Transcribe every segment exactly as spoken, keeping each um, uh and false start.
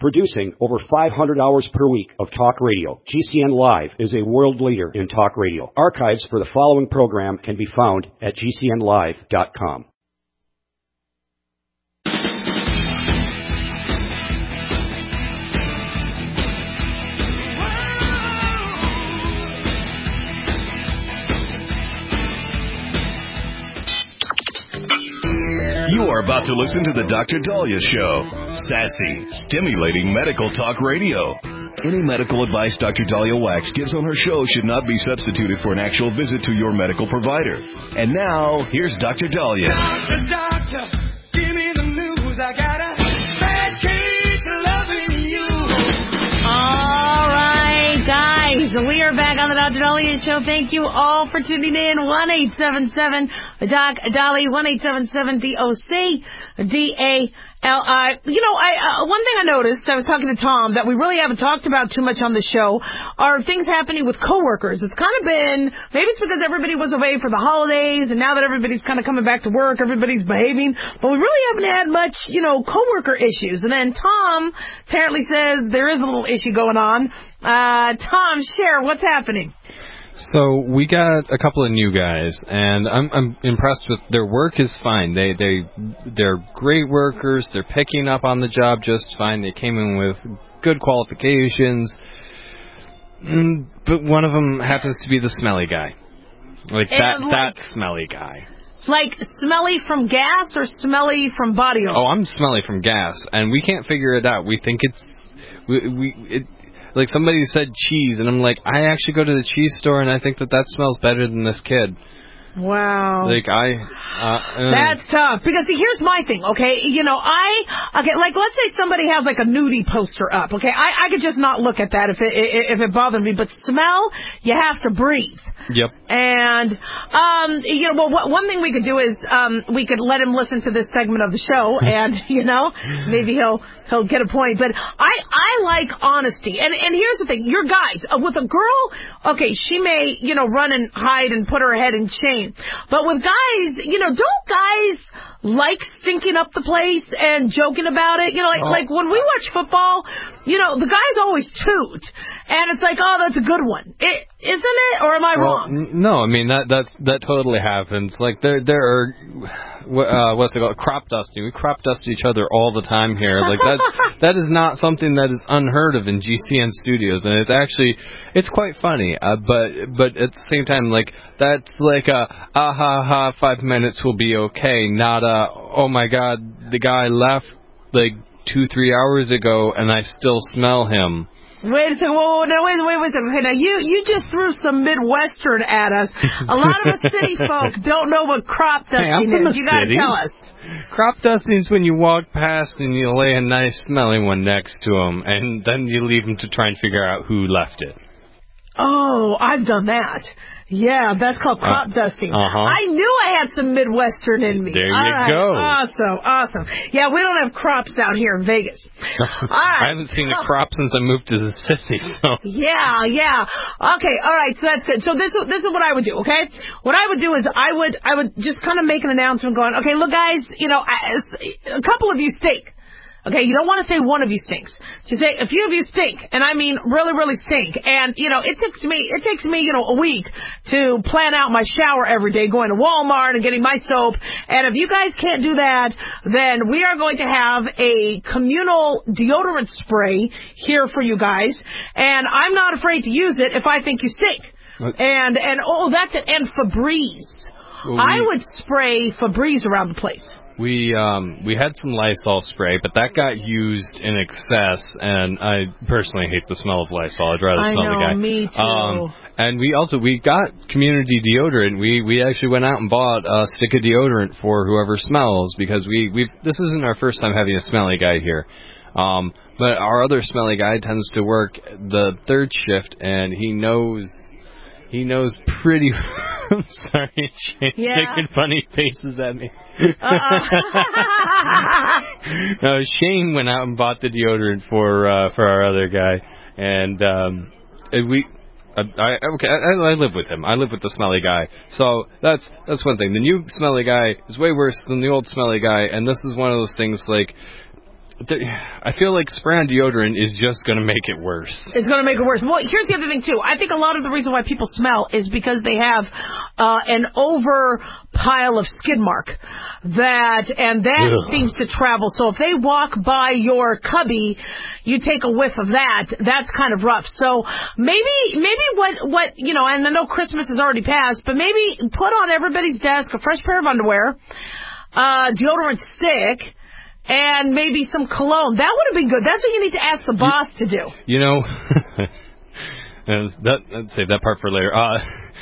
Producing over five hundred hours per week of talk radio, G C N Live is a world leader in talk radio. Archives for the following program can be found at G C N live dot com. You are about to listen to the Doctor Dahlia Show. Sassy, stimulating medical talk radio. Any medical advice Doctor Dahlia Wax gives on her show should not be substituted for an actual visit to your medical provider. And now, here's Doctor Dahlia. Doctor, doctor, give me the news. I got a bad case of loving you. All right, guys, we are back on the Doctor Dahlia Show. Thank you all for tuning in. one eight seven seven Doc Dahlia, one eight seven seven D O C D A L I. You know, I uh, one thing I noticed, I was talking to Tom, that we really haven't talked about too much on the show are things happening with coworkers. It's kind of been, maybe it's because everybody was away for the holidays, and now that everybody's kind of coming back to work, everybody's behaving, but we really haven't had much, you know, coworker issues. And then Tom apparently says there is a little issue going on. Uh, Tom, share what's happening. So we got a couple of new guys, and I'm I'm impressed with their work is fine. They they they're great workers. They're picking up on the job just fine. They came in with good qualifications, mm, but one of them happens to be the smelly guy, like and that like, that smelly guy. Like smelly from gas or smelly from body odor? Oh, I'm smelly from gas, and we can't figure it out. We think it's we we it. Like, somebody said cheese, and I'm like, I actually go to the cheese store, and I think that that smells better than this kid. Wow. Like, I... Uh, uh. That's tough. Because, see, here's my thing, okay? You know, I... Okay, like, let's say somebody has, like, a nudie poster up, okay? I, I could just not look at that if it, if it bothered me. But smell, you have to breathe. Yep. And, um, you know, well, one thing we could do is um, we could let him listen to this segment of the show, and, you know, maybe he'll he'll get a point. But I, I like honesty. And, and here's the thing. Your guys, uh, with a girl, okay, she may, you know, run and hide and put her head in shame. But with guys, you know, don't guys like stinking up the place and joking about it? You know, like, oh. like when we watch football, you know, the guys always toot. And it's like, oh, that's a good one. It, isn't it? Or am I well, wrong? N- no, I mean, that that's, that totally happens. Like, there there are, uh, what's it called, crop dusting. We crop dust each other all the time here. Like, that that is not something that is unheard of in G C N studios. And it's actually, it's quite funny. Uh, but but at the same time, like, that's like a, ah ha ha, five minutes will be okay. Not a, oh my God, the guy left, like, two, three hours ago, and I still smell him. Wait a second. Whoa, no, wait, wait, wait a second. Okay, now you, you just threw some Midwestern at us. A lot of us city folk don't know what crop dusting hey, I'm from is. You got to tell us. Crop dusting is when you walk past and you lay a nice smelling one next to them, and then you leave them to try and figure out who left it. Oh, I've done that. Yeah, that's called crop uh, dusting. Uh-huh. I knew I had some Midwestern in me. There All you right. go. Awesome, awesome. Yeah, we don't have crops out here in Vegas. All right. I haven't seen a crop since I moved to the city, so. Yeah, yeah. Okay, all right, so that's good. So this, this is what I would do, okay? What I would do is I would, I would just kind of make an announcement going, okay, look, guys, you know, a couple of you stink. Okay, you don't want to say one of you stinks. Just say a few of you stink, and I mean really, really stink. And you know, it takes me, it takes me, you know, a week to plan out my shower every day, going to Walmart and getting my soap. And if you guys can't do that, then we are going to have a communal deodorant spray here for you guys. And I'm not afraid to use it if I think you stink. What? And and oh, that's it. And Febreze. Well, we... I would spray Febreze around the place. We um we had some Lysol spray, but that got used in excess, and I personally hate the smell of Lysol. I'd rather I smell know, the guy. Me too. Um, and we also we got community deodorant. We we actually went out and bought a stick of deodorant for whoever smells, because we we this isn't our first time having a smelly guy here. Um, but our other smelly guy tends to work the third shift, and he knows. He knows pretty... I'm sorry, Shane's yeah. making funny faces at me. Uh-uh. No, Shane went out and bought the deodorant for uh, for our other guy, and um, we... I, I, okay, I, I live with him. I live with the smelly guy. So that's that's one thing. The new smelly guy is way worse than the old smelly guy, and this is one of those things like... I feel like spray on deodorant is just going to make it worse. It's going to make it worse. Well, here's the other thing, too. I think a lot of the reason why people smell is because they have uh, an over pile of skid mark. That, and that Ugh. seems to travel. So if they walk by your cubby, you take a whiff of that, that's kind of rough. So maybe, maybe what, what, you know, and I know Christmas has already passed, but maybe put on everybody's desk a fresh pair of underwear, uh, deodorant stick, and maybe some cologne. That would have been good. That's what you need to ask the boss you, to do. You know, that, let's save that part for later. Uh,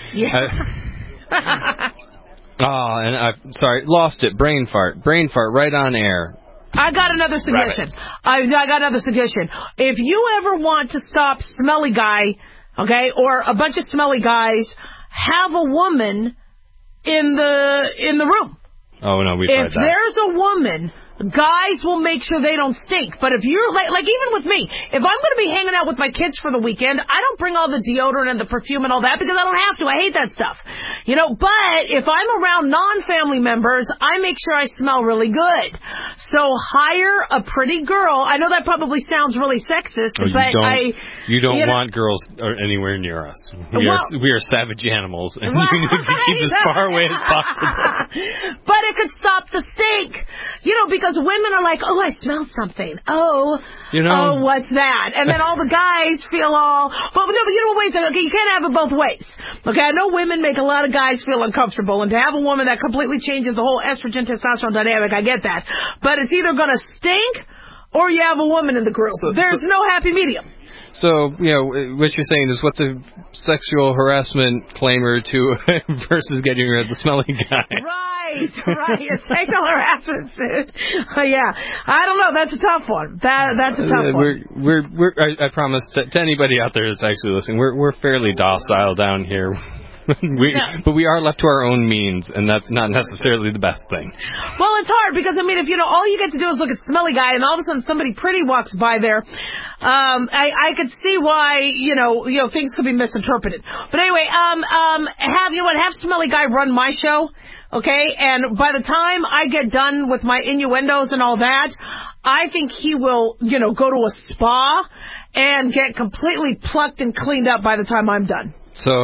yeah. I, oh, and I'm sorry, lost it. Brain fart. Brain fart right on air. I got another suggestion. I, I got another suggestion. If you ever want to stop smelly guy, okay, or a bunch of smelly guys, have a woman in the in the room. Oh, no, we tried that. If there's a woman, guys will make sure they don't stink. But if you're, like, like even with me, if I'm going to be hanging out with my kids for the weekend, I don't bring all the deodorant and the perfume and all that because I don't have to. I hate that stuff. You know, but if I'm around non-family members, I make sure I smell really good. So hire a pretty girl. I know that probably sounds really sexist, oh, but don't, I... You don't you want know, girls anywhere near us. We, well, are, we are savage animals, and right. you need to keep as far away as possible. But it could stop the stink. You know, because women are like, oh, I smell something. Oh, you know, oh, what's that? And then all the guys feel all, but no, but you know, wait a second. Okay, you can't have it both ways. Okay, I know women make a lot of guys feel uncomfortable, and to have a woman that completely changes the whole estrogen testosterone dynamic, I get that. But it's either going to stink or you have a woman in the group. So, There's so, no happy medium. So, you know, what you're saying is what's a sexual harassment claimer to versus getting rid of the smelly guy. Right, right. A sexual harassment suit. Oh, yeah. I don't know. That's a tough one. That That's a tough uh, one. We're, we're, we're, I, I promise to, to anybody out there that's actually listening, we're, we're fairly docile down here. we, no. But we are left to our own means, and that's not necessarily the best thing. Well, it's hard because, I mean, if, you know, all you get to do is look at smelly guy and all of a sudden somebody pretty walks by there, um, I, I could see why, you know, you know, things could be misinterpreted. But anyway, um, um, have, you know what, have smelly guy run my show, okay? And by the time I get done with my innuendos and all that, I think he will, you know, go to a spa and get completely plucked and cleaned up by the time I'm done.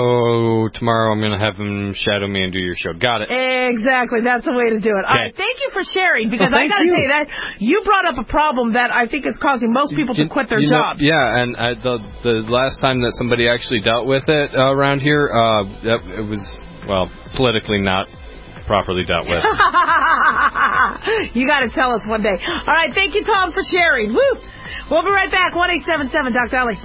So tomorrow I'm going to have him shadow me and do your show. Got it. Exactly. That's the way to do it. Okay. All right. Thank you for sharing, because well, I got to tell you that you brought up a problem that I think is causing most people to quit their you know, jobs. Yeah, and I, the the last time that somebody actually dealt with it uh, around here, uh, that, it was, well, politically not properly dealt with. You got to tell us one day. All right. Thank you, Tom, for sharing. Woo. We'll be right back. one eight seven seven Doctor Ellie.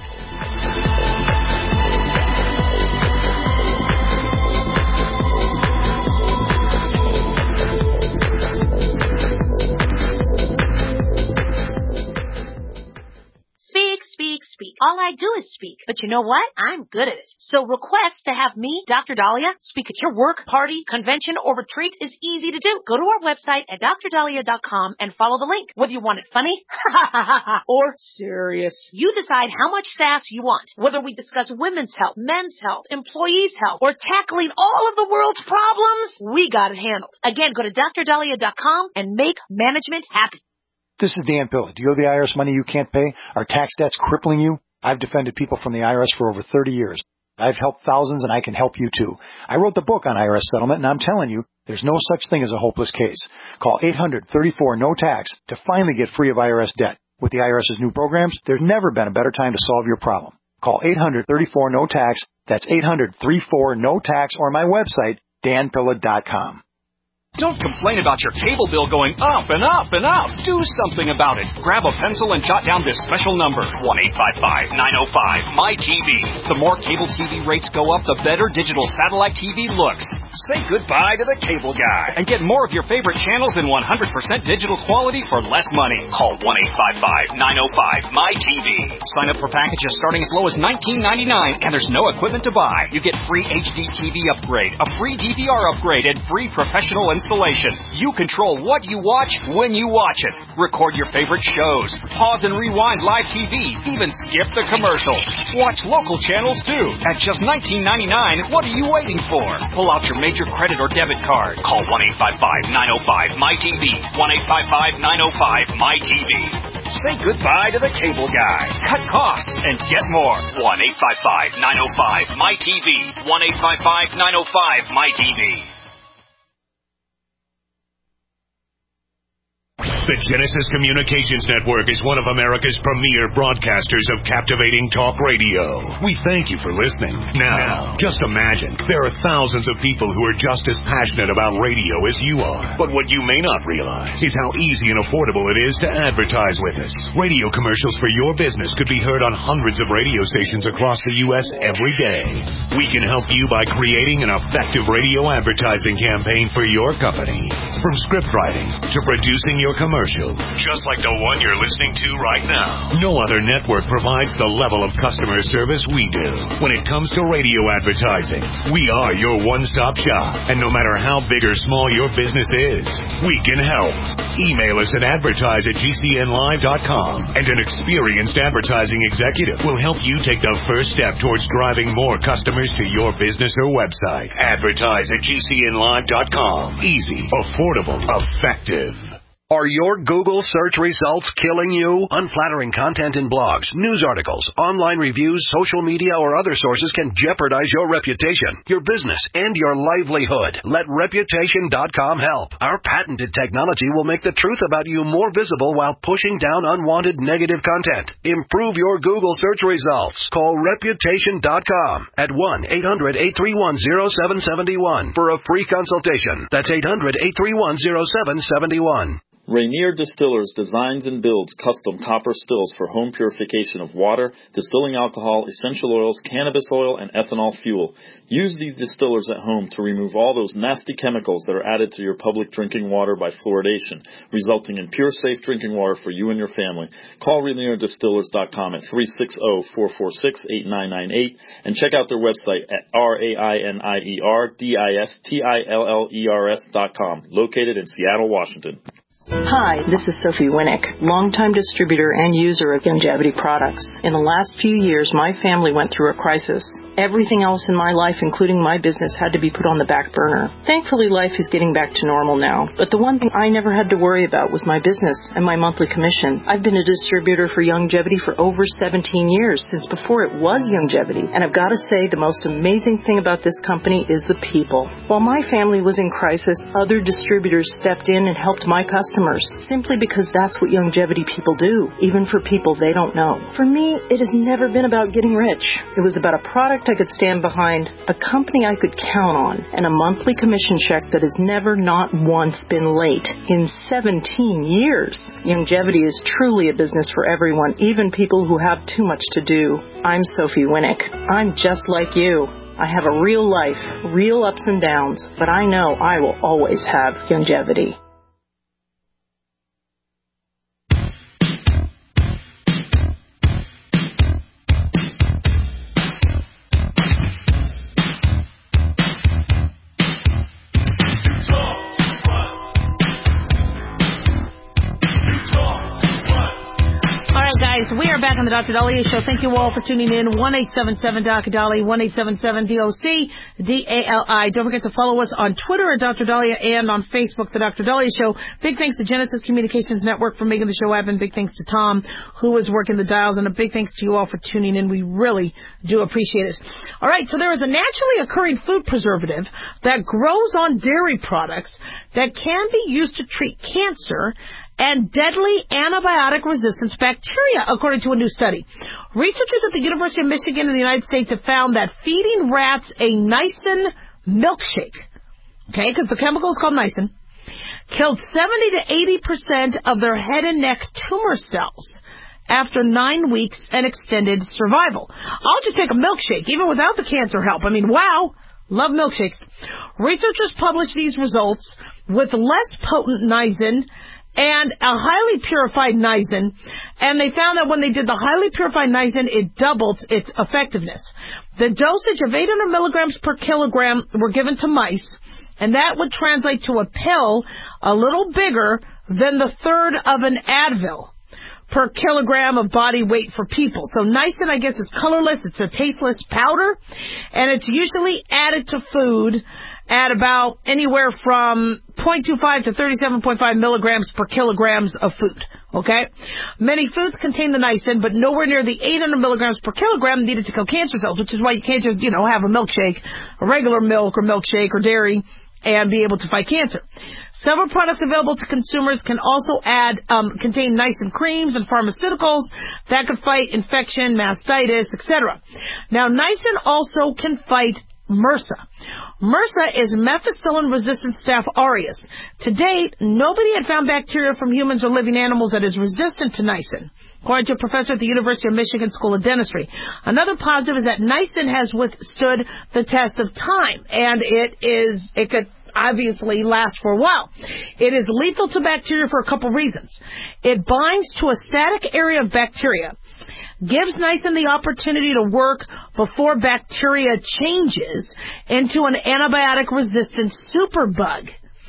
Speak, speak, speak. All I do is speak. But you know what? I'm good at it. So request to have me, Doctor Dahlia, speak at your work, party, convention, or retreat is easy to do. Go to our website at dr dahlia dot com and follow the link. Whether you want it funny or serious, you decide how much sass you want. Whether we discuss women's health, men's health, employees' health, or tackling all of the world's problems, we got it handled. Again, go to dr dahlia dot com and make management happy. This is Dan Pilla. Do you owe the I R S money you can't pay? Are tax debts crippling you? I've defended people from the I R S for over thirty years. I've helped thousands, and I can help you too. I wrote the book on I R S settlement, and I'm telling you, there's no such thing as a hopeless case. Call eight hundred thirty-four no tax to finally get free of I R S debt. With the IRS's new programs, there's never been a better time to solve your problem. Call eight hundred thirty-four no tax. That's eight hundred thirty-four no tax, or my website, dan pilla dot com. Don't complain about your cable bill going up and up and up. Do something about it. Grab a pencil and jot down this special number, one eight five five nine oh five M Y T V. The more cable T V rates go up, the better digital satellite T V looks. Say goodbye to the cable guy and get more of your favorite channels in one hundred percent digital quality for less money. Call one eight five five nine oh five M Y T V. Sign up for packages starting as low as nineteen ninety-nine, and there's no equipment to buy. You get free H D T V upgrade, a free D V R upgrade, and free professional installation. You control what you watch when you watch it. Record your favorite shows. Pause and rewind live T V. Even skip the commercials. Watch local channels too. At just nineteen ninety-nine, what are you waiting for? Pull out your major credit or debit card. Call one eight five five nine oh five M Y T V. one eight five five nine oh five M Y T V. Say goodbye to the cable guy. Cut costs and get more. one eight five five, nine oh five, M Y T V. one eight five five, nine oh five, M Y T V. The Genesis Communications Network is one of America's premier broadcasters of captivating talk radio. We thank you for listening. Now, just imagine, there are thousands of people who are just as passionate about radio as you are. But what you may not realize is how easy and affordable it is to advertise with us. Radio commercials for your business could be heard on hundreds of radio stations across the U S every day. We can help you by creating an effective radio advertising campaign for your company. From script writing to producing your commercial, just like the one you're listening to right now. No other network provides the level of customer service we do. When it comes to radio advertising, we are your one-stop shop. And no matter how big or small your business is, we can help. Email us at advertise at G C N live dot com, and an experienced advertising executive will help you take the first step towards driving more customers to your business or website. Advertise at G C N live dot com. Easy, affordable, effective. Are your Google search results killing you? Unflattering content in blogs, news articles, online reviews, social media, or other sources can jeopardize your reputation, your business, and your livelihood. Let Reputation dot com help. Our patented technology will make the truth about you more visible while pushing down unwanted negative content. Improve your Google search results. Call Reputation dot com at one eight hundred, eight three one, zero seven seven one for a free consultation. That's eight hundred, eight three one, zero seven seven one. Rainier Distillers designs and builds custom copper stills for home purification of water, distilling alcohol, essential oils, cannabis oil, and ethanol fuel. Use these distillers at home to remove all those nasty chemicals that are added to your public drinking water by fluoridation, resulting in pure, safe drinking water for you and your family. Call Rainier Distillers dot com at three six zero, four four six, eight nine nine eight and check out their website at R A I N I E R D I S T I L L E R S dot com, located in Seattle, Washington. Hi, this is Sophie Winnick, longtime distributor and user of Youngevity products. In the last few years, my family went through a crisis. Everything else in my life, including my business, had to be put on the back burner. Thankfully, life is getting back to normal now. But the one thing I never had to worry about was my business and my monthly commission. I've been a distributor for Youngevity for over seventeen years, since before it was Youngevity. And I've got to say, the most amazing thing about this company is the people. While my family was in crisis, other distributors stepped in and helped my customers, simply because that's what Youngevity people do, even for people they don't know. For me, it has never been about getting rich. It was about a product I could stand behind, a company I could count on, and a monthly commission check that has never not once been late in seventeen years. Youngevity is truly a business for everyone, even people who have too much to do. I'm Sophie Winnick. I'm just like you. I have a real life, real ups and downs, but I know I will always have Youngevity. We are back on the Doctor Dahlia Show. Thank you all for tuning in. one eight seven seven D O C Dali, one eight seven seven D O C D A L I. Don't forget to follow us on Twitter at Doctor Dahlia and on Facebook, The Doctor Dahlia Show. Big thanks to Genesis Communications Network for making the show happen. Big thanks to Tom, who was working the dials, and a big thanks to you all for tuning in. We really do appreciate it. All right, so there is a naturally occurring food preservative that grows on dairy products that can be used to treat cancer and deadly antibiotic resistance bacteria, according to a new study. Researchers at the University of Michigan in the United States have found that feeding rats a niacin milkshake, okay, because the chemical is called niacin, killed seventy to eighty percent of their head and neck tumor cells after nine weeks and extended survival. I'll just take a milkshake, even without the cancer help. I mean, wow. Love milkshakes. Researchers published these results with less potent niacin and a highly purified niacin, and they found that when they did the highly purified niacin, it doubled its effectiveness. The dosage of eight hundred milligrams per kilogram were given to mice, and that would translate to a pill a little bigger than the third of an Advil per kilogram of body weight for people. So niacin, I guess, is colorless. It's a tasteless powder, and it's usually added to food at about anywhere from zero point two five to thirty-seven point five milligrams per kilograms of food. Okay? Many foods contain the niacin, but nowhere near the eight hundred milligrams per kilogram needed to kill cancer cells, which is why you can't just, you know, have a milkshake, a regular milk or milkshake or dairy, and be able to fight cancer. Several products available to consumers can also add, um, contain niacin creams and pharmaceuticals that could fight infection, mastitis, et cetera. Now, niacin also can fight MRSA. MRSA is methicillin-resistant Staph aureus. To date, nobody had found bacteria from humans or living animals that is resistant to niacin, according to a professor at the University of Michigan School of Dentistry. Another positive is that niacin has withstood the test of time, and it is it could obviously last for a while. It is lethal to bacteria for a couple reasons. It binds to a static area of bacteria, gives niacin the opportunity to work before bacteria changes into an antibiotic-resistant superbug.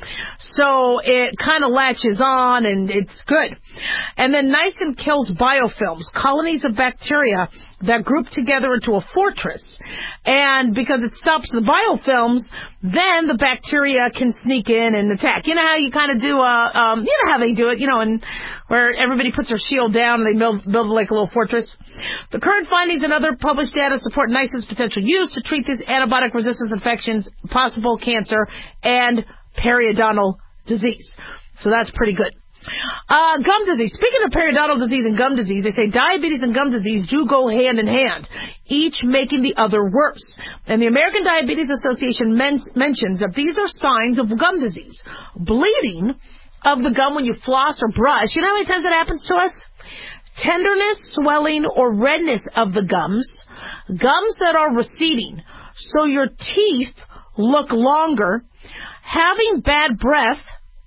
So it kind of latches on, and it's good. And then niacin kills biofilms, colonies of bacteria that group together into a fortress. And because it stops the biofilms, then the bacteria can sneak in and attack. You know how you kind of do, uh, um, you know how they do it, you know, and where everybody puts their shield down and they build, build like a little fortress. The current findings and other published data support niacin's potential use to treat these antibiotic-resistant infections, possible cancer, and periodontal disease. So that's pretty good. Uh, gum disease. Speaking of periodontal disease and gum disease, they say diabetes and gum disease do go hand in hand, each making the other worse. And the American Diabetes Association men- mentions that these are signs of gum disease. Bleeding of the gum when you floss or brush. You know how many times that happens to us? Tenderness, swelling, or redness of the gums. Gums that are receding, so your teeth look longer. Having bad breath.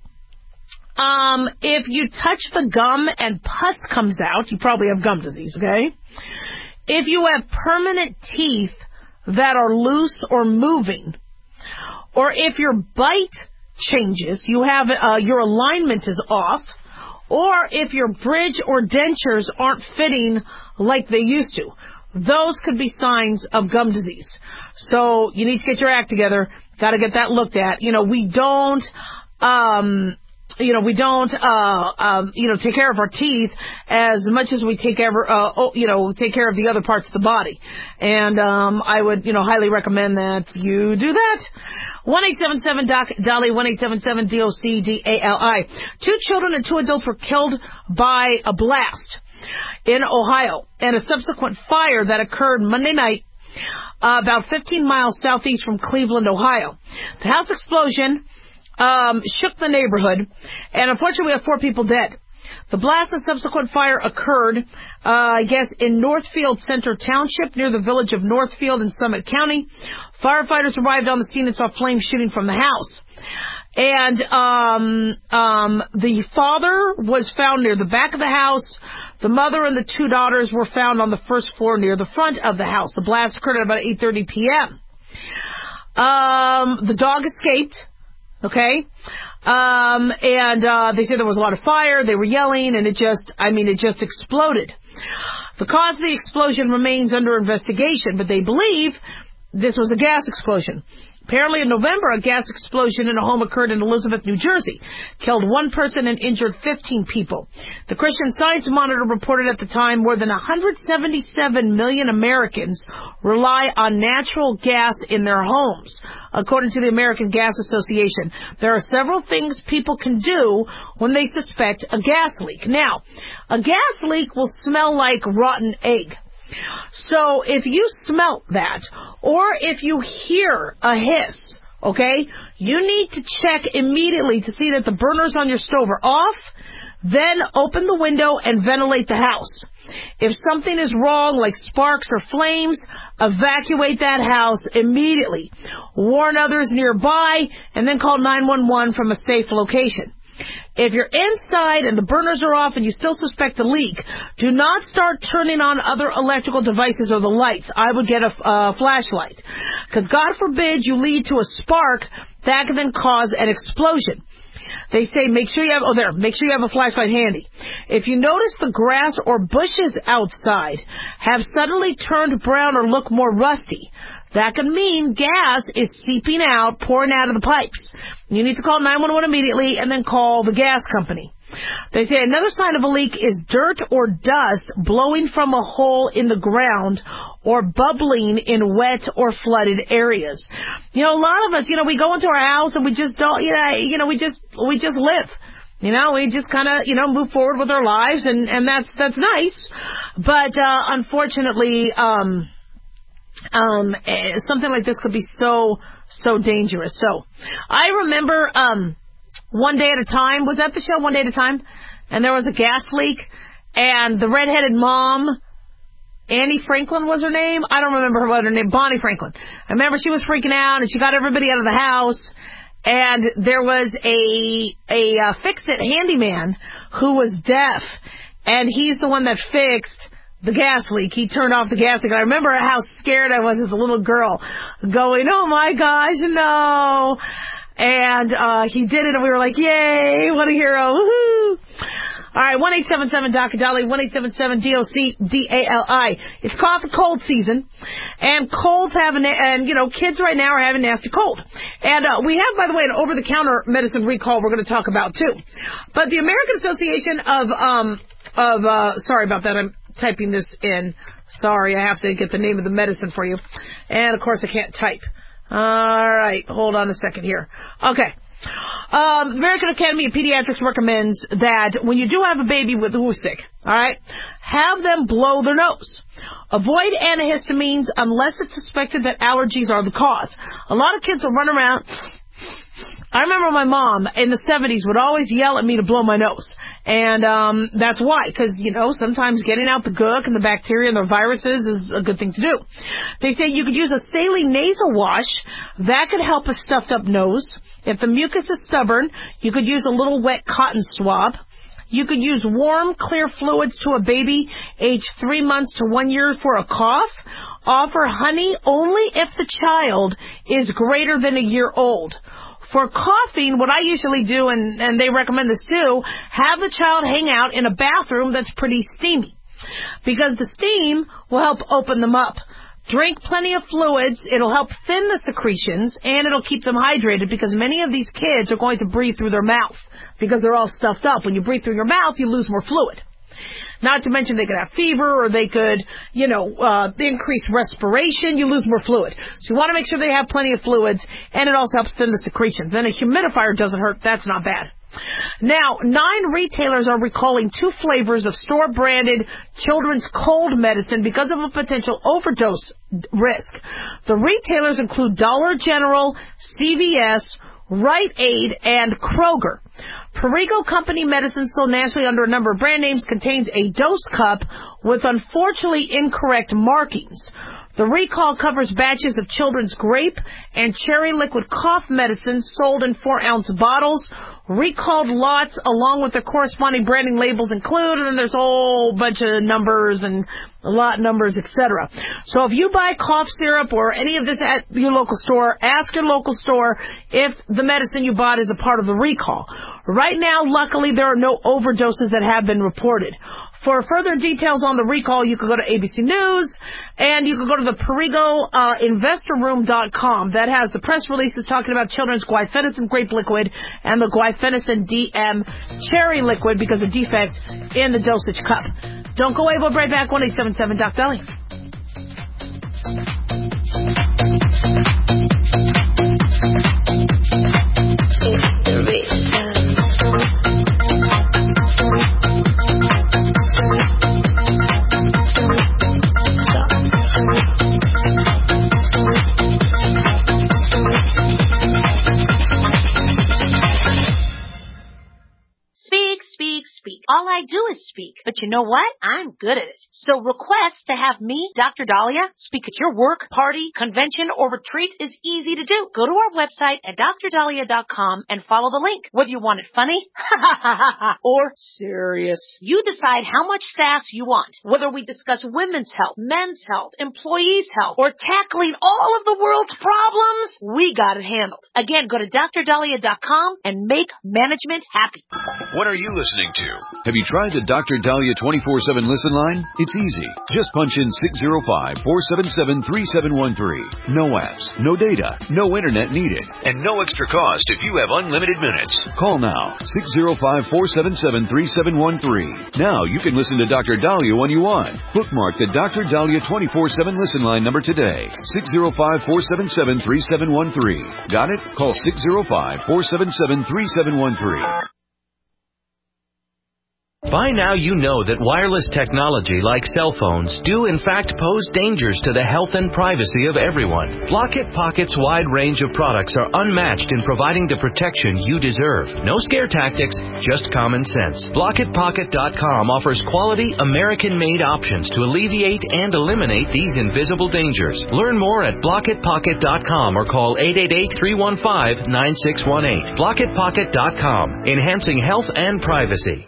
Um, if you touch the gum and pus comes out, you probably have gum disease, okay? If you have permanent teeth that are loose or moving, or if your bite changes, you have uh, your alignment is off, or if your bridge or dentures aren't fitting like they used to, those could be signs of gum disease. So you need to get your act together. Got to get that looked at. You know, we don't, um, you know, we don't, uh, um, you know, take care of our teeth as much as we take care, uh, oh, you know, take care of the other parts of the body. And um, I would, you know, highly recommend that you do that. one eight seven seven D O C D A L I, one eight seven seven D O C D A L I. Two children and two adults were killed by a blast in Ohio and a subsequent fire that occurred Monday night uh, about fifteen miles southeast from Cleveland, Ohio. The house explosion um, shook the neighborhood, and unfortunately we have four people dead. The blast and subsequent fire occurred, uh, I guess, in Northfield Center Township near the village of Northfield in Summit County. Firefighters arrived on the scene and saw flames shooting from the house. And um, um, the father was found near the back of the house. The mother and the two daughters were found on the first floor near the front of the house. The blast occurred at about eight thirty p.m. Um, the dog escaped, okay? Um, and uh, they said there was a lot of fire. They were yelling, and it just, I mean, it just exploded. The cause of the explosion remains under investigation, but they believe this was a gas explosion. Apparently in November, a gas explosion in a home occurred in Elizabeth, New Jersey, killed one person and injured fifteen people. The Christian Science Monitor reported at the time more than one hundred seventy-seven million Americans rely on natural gas in their homes. According to the American Gas Association, there are several things people can do when they suspect a gas leak. Now, a gas leak will smell like rotten egg. So if you smell that, or if you hear a hiss, okay, you need to check immediately to see that the burners on your stove are off, then open the window and ventilate the house. If something is wrong, like sparks or flames, evacuate that house immediately. Warn others nearby, and then call nine one one from a safe location. If you're inside and the burners are off and you still suspect a leak, do not start turning on other electrical devices or the lights. I would get a uh, flashlight. Because God forbid you lead to a spark that can then cause an explosion. They say make sure you have, oh there, make sure you have a flashlight handy. If you notice the grass or bushes outside have suddenly turned brown or look more rusty, That could mean gas is seeping out, pouring out of the pipes. You need to call nine one one immediately and then call the gas company. They say another sign of a leak is dirt or dust blowing from a hole in the ground or bubbling in wet or flooded areas. You know, a lot of us, you know, we go into our house and we just don't, you know, you know, we just, we just live. You know, we just kind of, you know, move forward with our lives, and, and that's, that's nice. But, uh, unfortunately, um, um, eh, something like this could be so, so dangerous. So, I remember, um, One Day at a Time, was that the show, One Day at a Time? And there was a gas leak, and the redheaded mom, Annie Franklin was her name? I don't remember what her name, Bonnie Franklin. I remember she was freaking out, and she got everybody out of the house, and there was a, a uh, fix-it handyman who was deaf, and he's the one that fixed the gas leak. He turned off the gas leak. I remember how scared I was as a little girl, going, oh my gosh, no. And uh he did it, and we were like, yay, what a hero, woohoo. All right, one eight seven seven Doctor Dolly, one eight seven seven D O C D A L I. It's cough and cold season, and colds have an, and you know, kids right now are having nasty cold. And uh, we have, by the way, an over-the-counter medicine recall we're going to talk about too. But the American Association of um of uh sorry about that, I'm typing this in. Sorry, I have to get the name of the medicine for you, and of course I can't type. All right, hold on a second here. Okay. Um, American Academy of Pediatrics recommends that when you do have a baby with who's sick, all right, have them blow their nose. Avoid antihistamines unless it's suspected that allergies are the cause. A lot of kids will run around. I remember my mom in the seventies would always yell at me to blow my nose. And um that's why, because, you know, sometimes getting out the gook and the bacteria and the viruses is a good thing to do. They say you could use a saline nasal wash. That could help a stuffed up nose. If the mucus is stubborn, you could use a little wet cotton swab. You could use warm, clear fluids to a baby aged three months to one year for a cough. Offer honey only if the child is greater than a year old. For coughing, what I usually do, and, and they recommend this too, have the child hang out in a bathroom that's pretty steamy, because the steam will help open them up. Drink plenty of fluids. It'll help thin the secretions, and it'll keep them hydrated, because many of these kids are going to breathe through their mouth because they're all stuffed up. When you breathe through your mouth, you lose more fluid. Not to mention they could have fever, or they could, you know, uh, increase respiration. You lose more fluid. So you want to make sure they have plenty of fluids, and it also helps thin the secretions. Then a humidifier doesn't hurt. That's not bad. Now, nine retailers are recalling two flavors of store-branded children's cold medicine because of a potential overdose risk. The retailers include Dollar General, C V S, Rite Aid, and Kroger. Perrigo Company medicine sold nationally under a number of brand names contains a dose cup with unfortunately incorrect markings. The recall covers batches of children's grape and cherry liquid cough medicine sold in four-ounce bottles. Recalled lots along with the corresponding branding labels included, and there's a whole bunch of numbers and lot numbers, et cetera. So if you buy cough syrup or any of this at your local store, ask your local store if the medicine you bought is a part of the recall. Right now, luckily, there are no overdoses that have been reported. For further details on the recall, you can go to A B C News, and you can go to the Perrigo uh, Investor Room dot com. That has the press releases talking about children's guaifenesin grape liquid and the guaifenesin D M cherry liquid because of defects in the dosage cup. Don't go away. We'll be right back. one eight seven seven Doc Dolly. All I do is speak. But you know what? I'm good at it. So request to have me, Doctor Dahlia, speak at your work, party, convention, or retreat is easy to do. Go to our website at Dr Dahlia dot com and follow the link. Whether you want it funny or serious, you decide how much sass you want. Whether we discuss women's health, men's health, employees' health, or tackling all of the world's problems, we got it handled. Again, go to Dr Dahlia dot com and make management happy. What are you listening to? Have you tried Try the Doctor Dahlia twenty-four seven listen line? It's easy. Just punch in six zero five, four seven seven, three seven one three. No apps, no data, no internet needed, and no extra cost if you have unlimited minutes. Call now, six zero five, four seven seven, three seven one three. Now you can listen to Doctor Dahlia when you want. Bookmark the Doctor Dahlia twenty-four seven listen line number today, six zero five, four seven seven, three seven one three. Got it? Call six zero five, four seven seven, three seven one three. By now you know that wireless technology like cell phones do in fact pose dangers to the health and privacy of everyone. Blockit Pocket's wide range of products are unmatched in providing the protection you deserve. No scare tactics, just common sense. Blockit Pocket dot com offers quality American-made options to alleviate and eliminate these invisible dangers. Learn more at Blockit Pocket dot com or call eight eight eight, three one five, nine six one eight. Blockit Pocket dot com, enhancing health and privacy.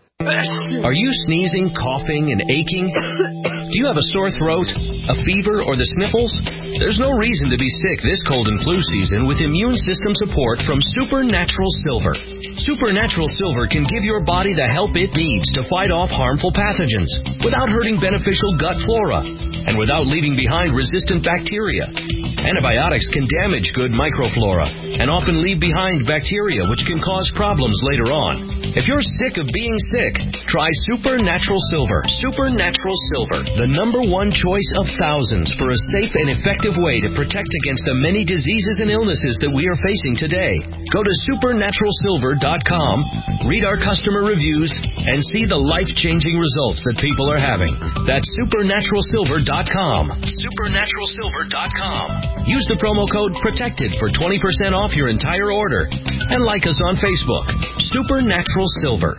Are you sneezing, coughing, and aching? Do you have a sore throat, a fever, or the sniffles? There's no reason to be sick this cold and flu season with immune system support from Supernatural Silver. Supernatural Silver can give your body the help it needs to fight off harmful pathogens without hurting beneficial gut flora and without leaving behind resistant bacteria. Antibiotics can damage good microflora and often leave behind bacteria which can cause problems later on. If you're sick of being sick, try Supernatural Silver. Supernatural Silver, the number one choice of thousands for a safe and effective way to protect against the many diseases and illnesses that we are facing today. Go to supernatural silver dot com, read our customer reviews, and see the life-changing results that people are having. That's supernatural silver dot com. supernatural silver dot com. Use the promo code PROTECTED for twenty percent off your entire order. And like us on Facebook, Supernatural Silver.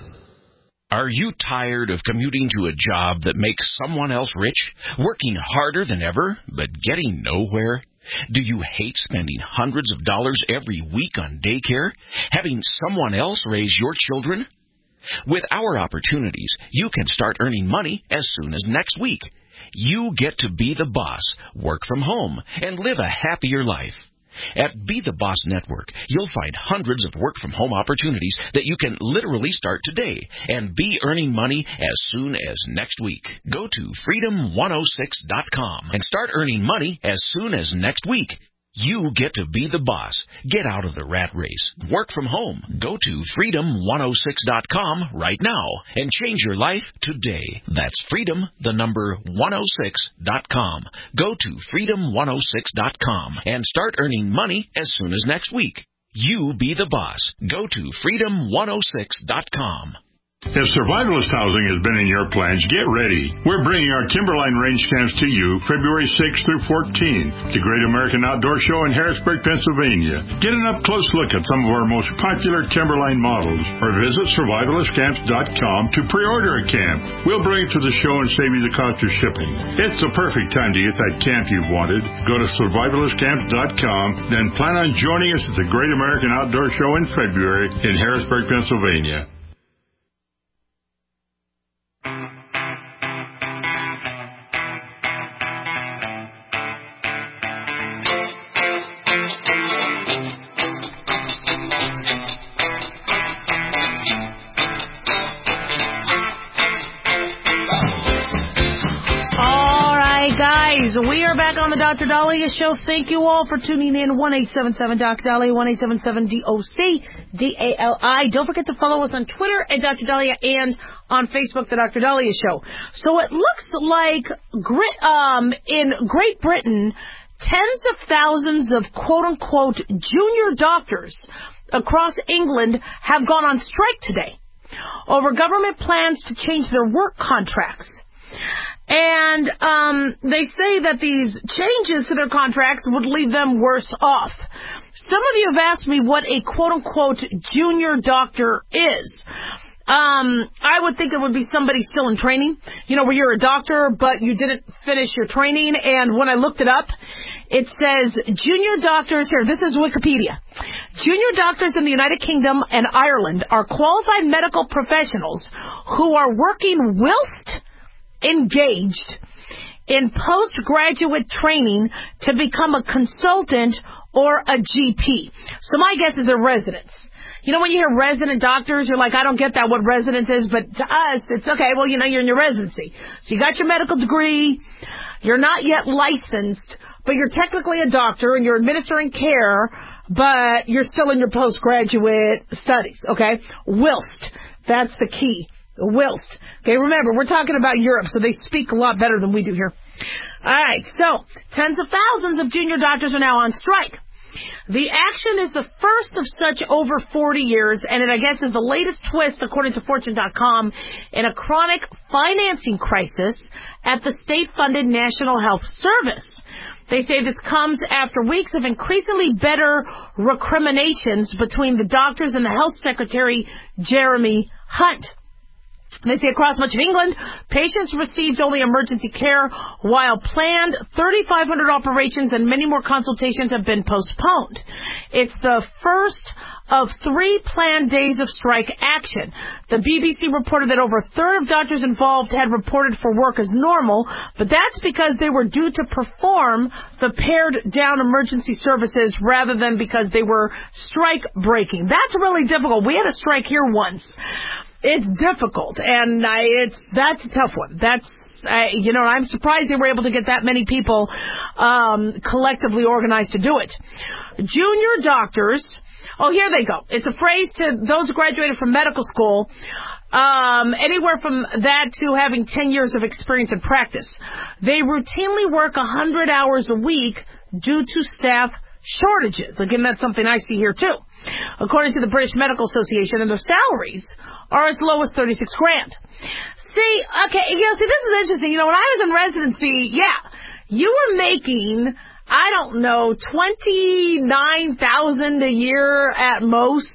Are you tired of commuting to a job that makes someone else rich, working harder than ever, but getting nowhere? Do you hate spending hundreds of dollars every week on daycare, having someone else raise your children? With our opportunities, you can start earning money as soon as next week. You get to be the boss, work from home, and live a happier life. At Be the Boss Network, you'll find hundreds of work-from-home opportunities that you can literally start today and be earning money as soon as next week. Go to freedom one oh six dot com and start earning money as soon as next week. You get to be the boss. Get out of the rat race. Work from home. Go to freedom one oh six dot com right now and change your life today. That's freedom, the number one oh six dot com. Go to freedom one oh six dot com and start earning money as soon as next week. You be the boss. Go to freedom one oh six dot com. If survivalist housing has been in your plans, get ready. We're bringing our Timberline range camps to you February sixth through fourteenth, the Great American Outdoor Show in Harrisburg, Pennsylvania. Get an up-close look at some of our most popular Timberline models, or visit survivalist camps dot com to pre-order a camp. We'll bring it to the show and save you the cost of shipping. It's the perfect time to get that camp you've wanted. Go to survivalist camps dot com, then plan on joining us at the Great American Outdoor Show in February in Harrisburg, Pennsylvania. We are back on the Doctor Dahlia Show. Thank you all for tuning in. one eight seven seven Doc Dahlia, one eight seven seven D O C D A L I. Don't forget to follow us on Twitter at Doctor Dahlia and on Facebook, the Doctor Dahlia Show. So it looks like um, in Great Britain, tens of thousands of quote-unquote junior doctors across England have gone on strike today over government plans to change their work contracts. And um, they say that these changes to their contracts would leave them worse off. Some of you have asked me what a quote-unquote junior doctor is. Um, I would think it would be somebody still in training, you know, where you're a doctor, but you didn't finish your training. And when I looked it up, it says junior doctors, here, this is Wikipedia. Junior doctors in the United Kingdom and Ireland are qualified medical professionals who are working whilst engaged in postgraduate training to become a consultant or a G P. So my guess is they're residents. You know when you hear resident doctors, you're like, I don't get that, what residence is, but to us, it's okay, well, you know, you're in your residency. So you got your medical degree, you're not yet licensed, but you're technically a doctor and you're administering care, but you're still in your postgraduate studies, okay? Whilst. That's the key. Whilst. Okay, remember, we're talking about Europe, so they speak a lot better than we do here. All right, so tens of thousands of junior doctors are now on strike. The action is the first of such over forty years, and it, I guess, is the latest twist, according to Fortune dot com, in a chronic financing crisis at the state-funded National Health Service. They say this comes after weeks of increasingly better recriminations between the doctors and the Health Secretary, Jeremy Hunt. They say across much of England, patients received only emergency care, while planned thirty-five hundred operations and many more consultations have been postponed. It's the first of three planned days of strike action. The B B C reported that over a third of doctors involved had reported for work as normal, but that's because they were due to perform the pared-down emergency services rather than because they were strike-breaking. That's really difficult. We had a strike here once. It's difficult, and I, it's that's a tough one. That's, I, you know, I'm surprised they were able to get that many people um, collectively organized to do it. Junior doctors, oh, here they go. It's a phrase to those who graduated from medical school, um, anywhere from that to having ten years of experience in practice. They routinely work one hundred hours a week due to staff shortages. Again, that's something I see here too. According to the British Medical Association, and their salaries are as low as thirty-six grand. See, okay, you know, see, this is interesting. You know, when I was in residency, yeah, you were making, I don't know, twenty-nine thousand a year at most,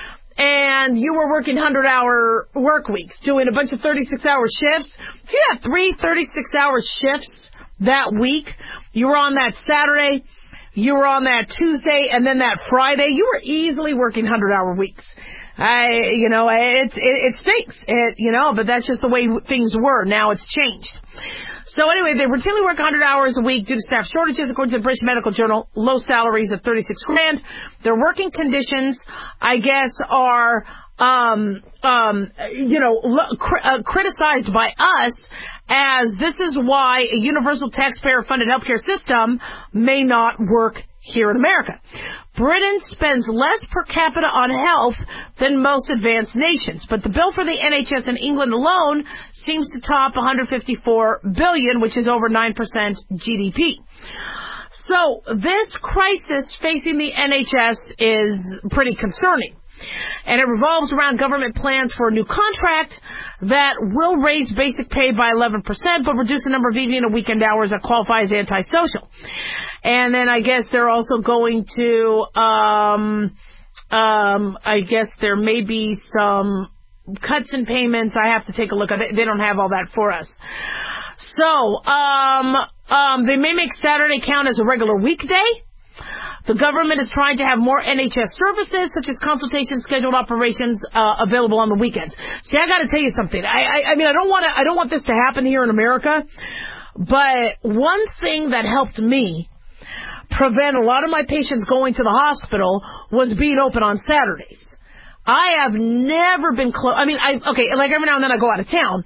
and you were working hundred-hour work weeks, doing a bunch of thirty-six-hour shifts. If you had three thirty-six-hour shifts that week, you were on that Saturday, you were on that Tuesday, and then that Friday, you were easily working hundred-hour weeks. I, you know, it, it, it stinks, it, you know, but that's just the way things were. Now it's changed. So anyway, they routinely work one hundred hours a week due to staff shortages, according to the British Medical Journal. Low salaries of thirty-six grand. Their working conditions, I guess, are, um, um, you know, cr- uh, criticized by us, as this is why a universal taxpayer-funded healthcare system may not work here in America. Britain spends less per capita on health than most advanced nations, but the bill for the N H S in England alone seems to top one hundred fifty-four billion dollars, which is over nine percent G D P. So this crisis facing the N H S is pretty concerning. And it revolves around government plans for a new contract that will raise basic pay by eleven percent, but reduce the number of evening and weekend hours that qualify as antisocial. And then I guess they're also going to, um, um, I guess there may be some cuts in payments. I have to take a look at it. They don't have all that for us. So, um, um, they may make Saturday count as a regular weekday. The government is trying to have more N H S services, such as consultation scheduled operations, uh, available on the weekends. See, I got to tell you something. I, I, I mean, I don't want to. I don't want this to happen here in America. But one thing that helped me prevent a lot of my patients going to the hospital was being open on Saturdays. I have never been close. I mean, I okay, like every now and then I go out of town,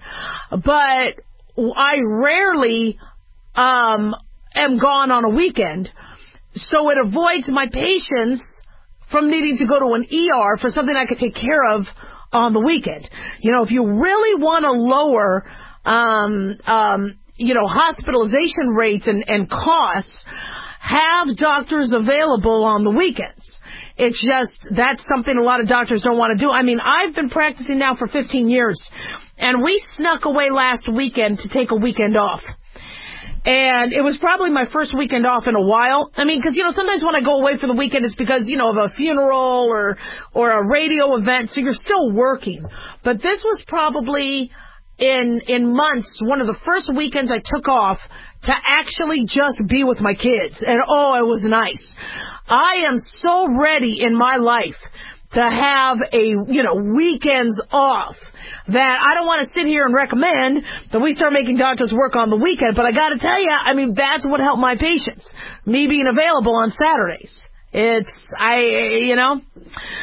but I rarely um, am gone on a weekend. So it avoids my patients from needing to go to an E R for something I could take care of on the weekend. You know, if you really want to lower, um, um, you know, hospitalization rates and, and costs, have doctors available on the weekends. It's just, that's something a lot of doctors don't want to do. I mean, I've been practicing now for fifteen years, and we snuck away last weekend to take a weekend off. And it was probably my first weekend off in a while. I mean, because, you know, sometimes when I go away for the weekend, it's because, you know, of a funeral or or a radio event, so you're still working. But this was probably, in in months, one of the first weekends I took off to actually just be with my kids. And, oh, it was nice. I am so ready in my life to have a, you know, weekends off that I don't want to sit here and recommend that we start making doctors work on the weekend. But I got to tell you, I mean, that's what helped my patients, me being available on Saturdays. It's, I, you know.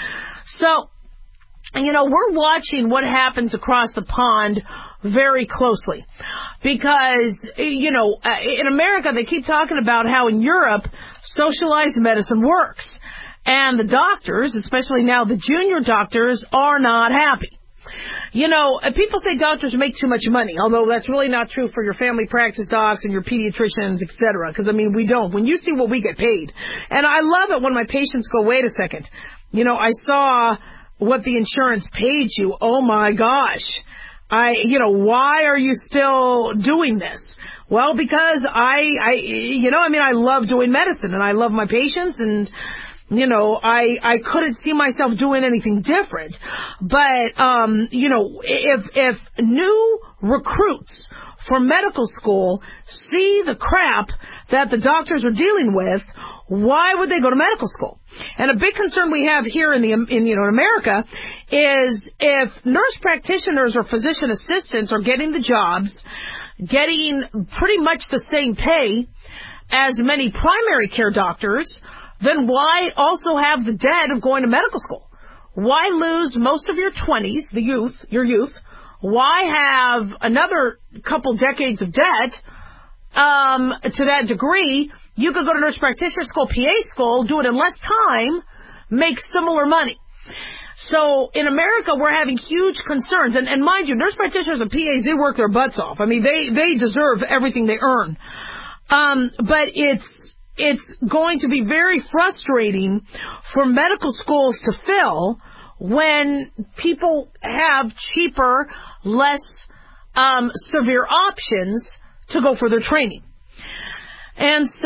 So, you know, we're watching what happens across the pond very closely because, you know, in America they keep talking about how in Europe socialized medicine works. And the doctors, especially now the junior doctors, are not happy. You know, people say doctors make too much money, although that's really not true for your family practice docs and your pediatricians, et cetera. Because, I mean, we don't. When you see what we get paid. And I love it when my patients go, wait a second. You know, I saw what the insurance paid you. Oh, my gosh. I, you know, why are you still doing this? Well, because I, I, you know, I mean, I love doing medicine and I love my patients and, you know, I, I couldn't see myself doing anything different. But, um, you know, if, if new recruits for medical school see the crap that the doctors are dealing with, why would they go to medical school? And a big concern we have here in the, in, you know, in America is if nurse practitioners or physician assistants are getting the jobs, getting pretty much the same pay as many primary care doctors, then why also have the debt of going to medical school? Why lose most of your twenties, the youth, your youth? Why have another couple decades of debt um, to that degree? You could go to nurse practitioner school, P A school, do it in less time, make similar money. So in America, we're having huge concerns. And, and mind you, nurse practitioners and P As, they work their butts off. I mean, they, they deserve everything they earn. Um, but it's it's going to be very frustrating for medical schools to fill when people have cheaper, less um, severe options to go for their training. And so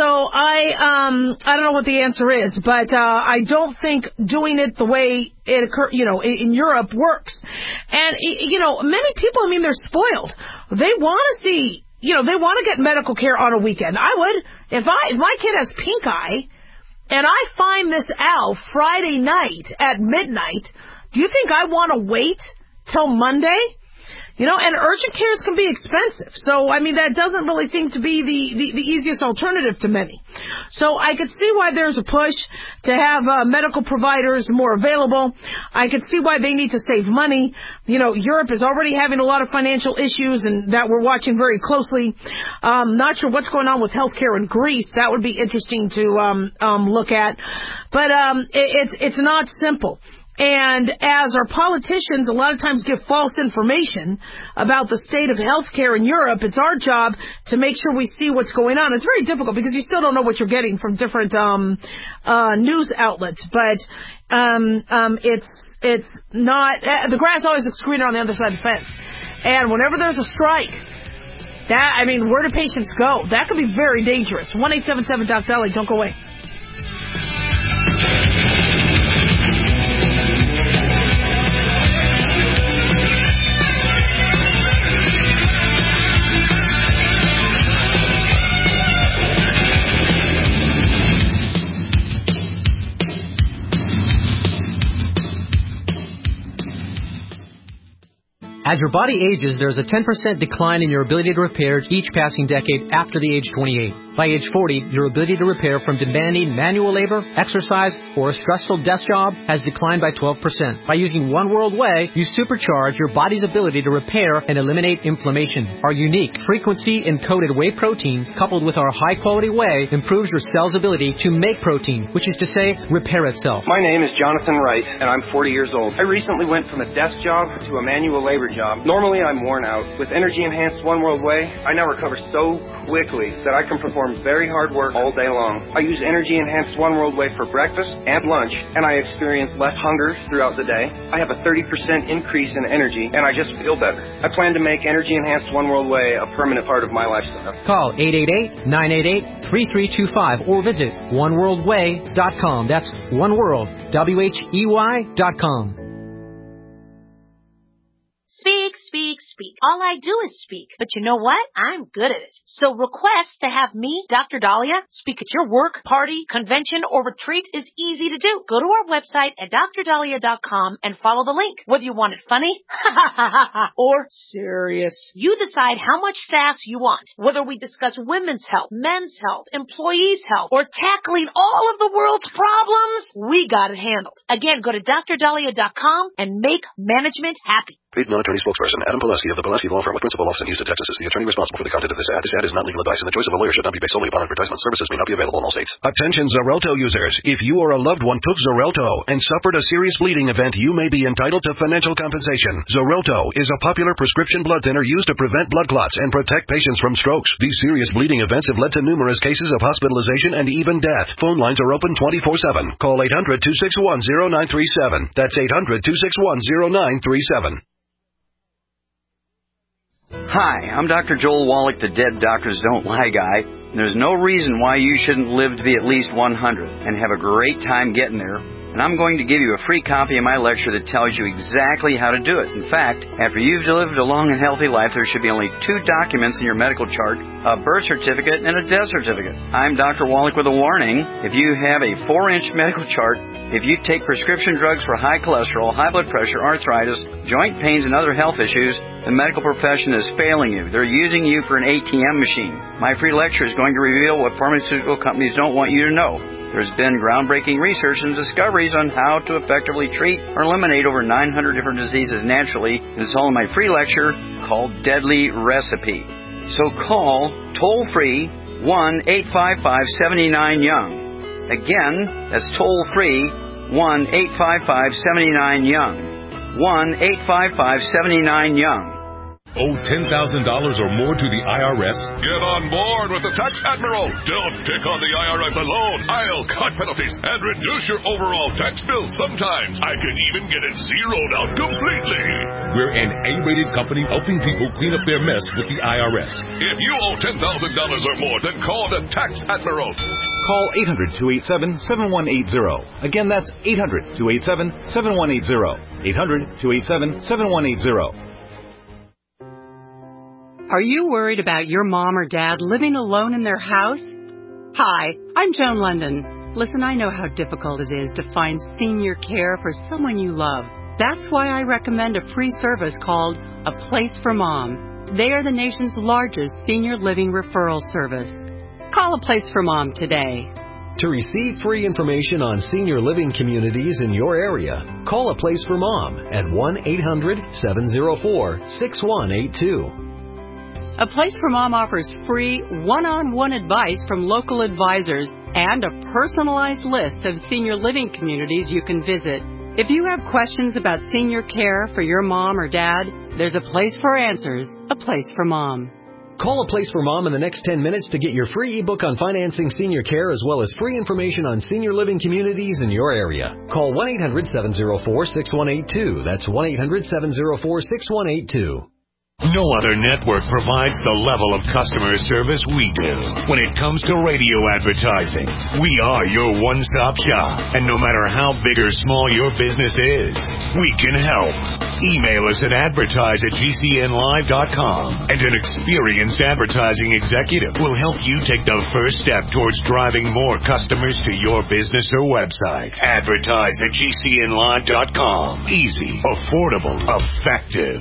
I um I don't know what the answer is, but uh, I don't think doing it the way it occur, you know, in, in Europe works. And you know, many people, I mean, they're spoiled. They want to see, you know, they want to get medical care on a weekend. I would if I if my kid has pink eye, and I find this out Friday night at midnight. Do you think I want to wait till Monday? You know, and urgent cares can be expensive. So, I mean, that doesn't really seem to be the, the, the easiest alternative to many. So I could see why there's a push to have uh, medical providers more available. I could see why they need to save money. You know, Europe is already having a lot of financial issues and that we're watching very closely. Um, not sure what's going on with healthcare in Greece. That would be interesting to um, um, look at. But um, it, it's it's not simple. And as our politicians a lot of times give false information about the state of healthcare in Europe, it's our job to make sure we see what's going on. It's very difficult because you still don't know what you're getting from different um uh news outlets. But um um it's it's not uh, the grass always looks greener on the other side of the fence. And whenever there's a strike, that I mean, where do patients go? That could be very dangerous. one eight seven seven Doc Dolly. Don't go away. As your body ages, there is a ten percent decline in your ability to repair each passing decade after the age twenty-eight. By age forty, your ability to repair from demanding manual labor, exercise, or a stressful desk job has declined by twelve percent. By using One World Whey, you supercharge your body's ability to repair and eliminate inflammation. Our unique frequency-encoded whey protein, coupled with our high-quality whey, improves your cell's ability to make protein, which is to say, repair itself. My name is Jonathan Wright, and I'm forty years old. I recently went from a desk job to a manual labor job. Normally, I'm worn out. With energy-enhanced One World Whey, I now recover so quickly that I can perform very hard work all day long. I use energy-enhanced One World Whey for breakfast and lunch, and I experience less hunger throughout the day. I have a thirty percent increase in energy, and I just feel better. I plan to make energy-enhanced One World Whey a permanent part of my lifestyle. Call eight eight eight, nine eight eight, three three two five or visit one world whey dot com. That's One World, W H E Y dot com. Speak, speak, speak. All I do is speak. But you know what? I'm good at it. So request to have me, Doctor Dahlia, speak at your work, party, convention, or retreat is easy to do. Go to our website at dr dahlia dot com and follow the link. Whether you want it funny or serious, you decide how much sass you want. Whether we discuss women's health, men's health, employees' health, or tackling all of the world's problems, we got it handled. Again, go to dr dahlia dot com and make management happy. Paid non-attorney spokesperson Adam Pulaski of the Pulaski Law Firm with principal office in Houston, Texas is the attorney responsible for the content of this ad. This ad is not legal advice, and the choice of a lawyer should not be based solely upon advertisement. Services may not be available in all states. Attention Xarelto users. If you or a loved one took Xarelto and suffered a serious bleeding event, you may be entitled to financial compensation. Xarelto is a popular prescription blood thinner used to prevent blood clots and protect patients from strokes. These serious bleeding events have led to numerous cases of hospitalization and even death. Phone lines are open twenty-four seven. Call eight hundred, two six one, zero nine three seven. That's eight hundred, two six one, zero nine three seven. Hi, I'm Doctor Joel Wallach, the Dead Doctors Don't Lie guy. There's no reason why you shouldn't live to be at least one hundred and have a great time getting there. And I'm going to give you a free copy of my lecture that tells you exactly how to do it. In fact, after you've lived a long and healthy life, there should be only two documents in your medical chart, a birth certificate and a death certificate. I'm Doctor Wallach with a warning. If you have a four-inch medical chart, if you take prescription drugs for high cholesterol, high blood pressure, arthritis, joint pains, and other health issues, the medical profession is failing you. They're using you for an A T M machine. My free lecture is going to reveal what pharmaceutical companies don't want you to know. There's been groundbreaking research and discoveries on how to effectively treat or eliminate over nine hundred different diseases naturally, and it's all in my free lecture called Deadly Recipe. So call toll-free one eight five five, seven nine, young. Again, that's toll-free one eight five five, seven nine, young. one eight five five, seven nine, young. Owe ten thousand dollars or more to the I R S? Get on board with the Tax Admiral. Don't pick on the I R S alone. I'll cut penalties and reduce your overall tax bill. Sometimes I can even get it zeroed out completely. We're an A-rated company helping people clean up their mess with the I R S. If you owe ten thousand dollars or more, then call the Tax Admiral. Call eight hundred, two eight seven, seven one eight zero. Again, that's eight hundred, two eight seven, seven one eight zero. eight hundred, two eight seven, seven one eight zero. Are you worried about your mom or dad living alone in their house? Hi, I'm Joan London. Listen, I know how difficult it is to find senior care for someone you love. That's why I recommend a free service called A Place for Mom. They are the nation's largest senior living referral service. Call A Place for Mom today. To receive free information on senior living communities in your area, call A Place for Mom at one eight hundred, seven oh four, six one eight two. A Place for Mom offers free one-on-one advice from local advisors and a personalized list of senior living communities you can visit. If you have questions about senior care for your mom or dad, there's a place for answers, A Place for Mom. Call A Place for Mom in the next ten minutes to get your free ebook on financing senior care as well as free information on senior living communities in your area. Call one eight hundred, seven oh four, six one eight two. That's one eight hundred, seven oh four, six one eight two. No other network provides the level of customer service we do. When it comes to radio advertising, we are your one-stop shop. And no matter how big or small your business is, we can help. Email us at advertise at G C N live dot com, and an experienced advertising executive will help you take the first step towards driving more customers to your business or website. Advertise at G C N live dot com. Easy, affordable, effective.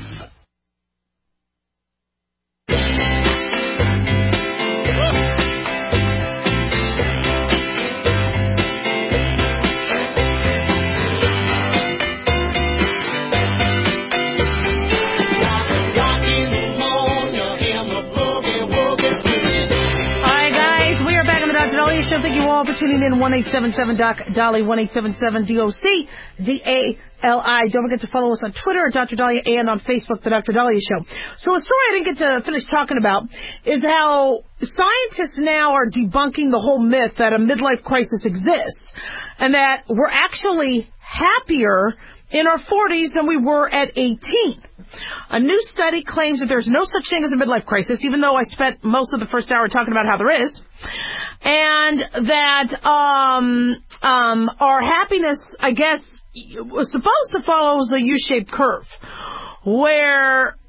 Thank you all for tuning in. one eight seven seven Doc Dolly, one eight seven seven D O C D A L I. Don't forget to follow us on Twitter at Doctor Dahlia and on Facebook, The Doctor Dahlia Show. So a story I didn't get to finish talking about is how scientists now are debunking the whole myth that a midlife crisis exists and that we're actually happier in our forties than we were at eighteen. A new study claims that there's no such thing as a midlife crisis, even though I spent most of the first hour talking about how there is, and that um, um, our happiness, I guess, was supposed to follow a U-shaped curve, where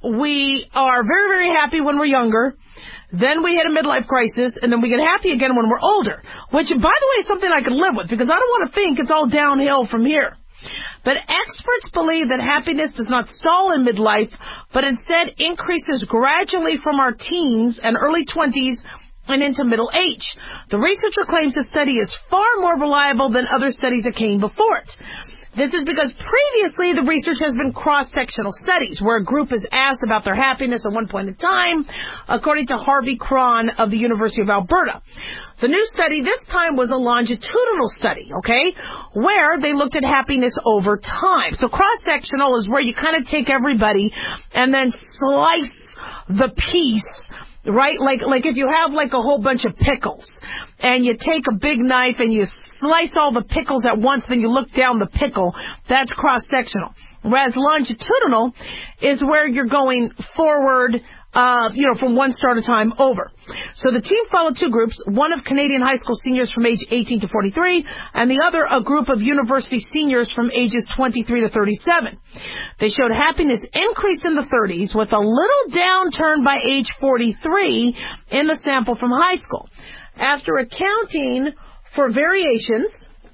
we are very, very happy when we're younger. Then we hit a midlife crisis, and then we get happy again when we're older, which, by the way, is something I can live with, because I don't want to think it's all downhill from here. But experts believe that happiness does not stall in midlife, but instead increases gradually from our teens and early twenties and into middle age. The researcher claims the study is far more reliable than other studies that came before it. This is because previously the research has been cross-sectional studies where a group is asked about their happiness at one point in time, according to Harvey Cron of the University of Alberta. The new study this time was a longitudinal study, okay, where they looked at happiness over time. So cross-sectional is where you kind of take everybody and then slice the piece, right? Like, like if you have like a whole bunch of pickles and you take a big knife and you slice all the pickles at once, then you look down the pickle, that's cross-sectional. Whereas longitudinal is where you're going forward, uh, you know, from one star at a time over. So the team followed two groups, one of Canadian high school seniors from age eighteen to forty-three, and the other a group of university seniors from ages twenty-three to thirty-seven. They showed happiness increase in the thirties with a little downturn by age forty-three in the sample from high school. After accounting for variations,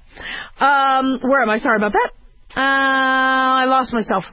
um, where am I? Sorry about that. Uh, I lost myself.